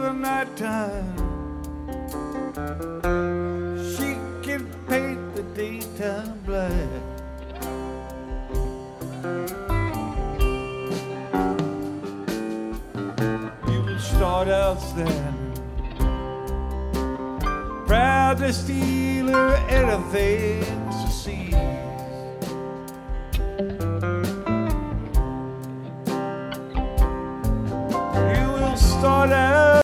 the night time. She can paint the daytime black. You will start out standing, proud to steal her anything to see.